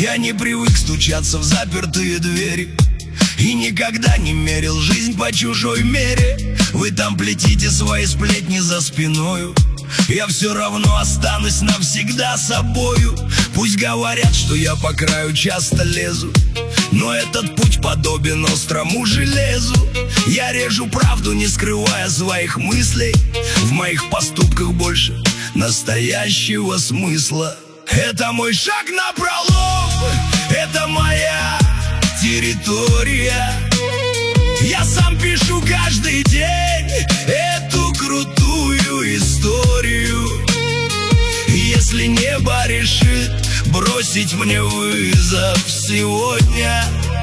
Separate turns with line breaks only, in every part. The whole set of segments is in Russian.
Я не привык стучаться в запертые двери и никогда не мерил жизнь по чужой мере. Вы там плетите свои сплетни за спиною, я все равно останусь навсегда собою. Пусть говорят, что я по краю часто лезу, но этот путь подобен острому железу. Я режу правду, не скрывая своих мыслей. В моих поступках больше настоящего смысла. Это мой шаг напролом, это моя территория. Я сам пишу каждый день эту крутую историю. Если небо решит бросить мне вызов сегодня,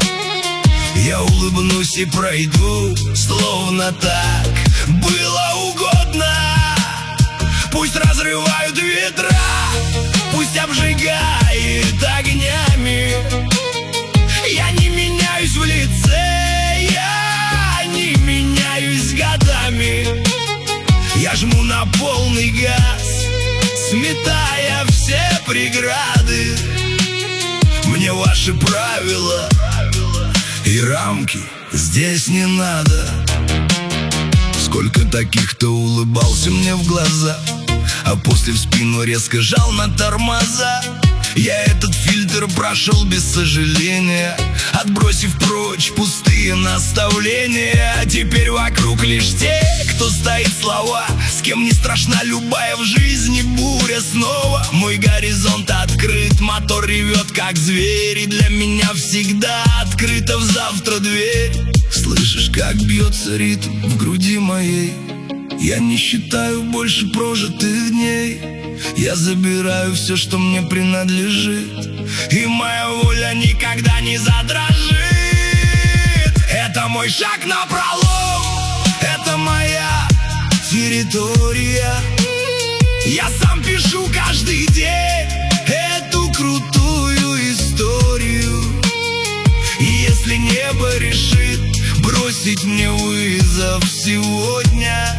я улыбнусь и пройду, словно так было угодно. Пусть разрывают ветра, пусть обжигает огнями. Я не меняюсь в лице, я не меняюсь годами. Я жму на полный газ, сметая все преграды. Мне ваши правила и рамки здесь не надо. Сколько таких, кто улыбался мне в глаза, а после в спину резко жал на тормоза. Я этот фильтр прошел без сожаления, отбросив прочь пустые наставления. А теперь вокруг лишь те, кто стоит слова, с кем не страшна любая в жизни буря снова. Мой горизонт открыт, мотор ревет как зверь, и для меня всегда открыта в завтра дверь. Слышишь, как бьется ритм в груди моей? Я не считаю больше прожитых дней. Я забираю все, что мне принадлежит, и моя воля никогда не задрожит. Это мой шаг напролом, это моя территория. Я сам пишу каждый день эту крутую историю. И если небо решит бросить мне вызов сегодня,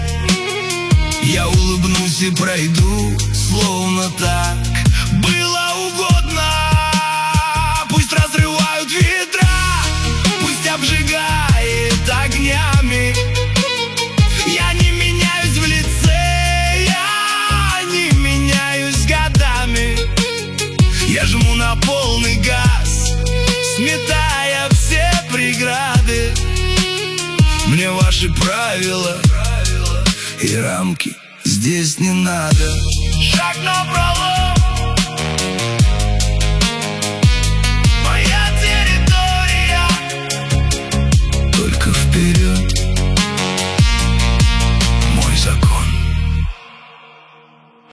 я улыбнусь и пройду, словно так было угодно. Пусть разрывают ветра, пусть обжигает огнями. Я не меняюсь в лице, я не меняюсь годами. Я жму на полный газ, сметая все преграды. Мне ваши правила и рамки здесь не надо. Шаг напролом.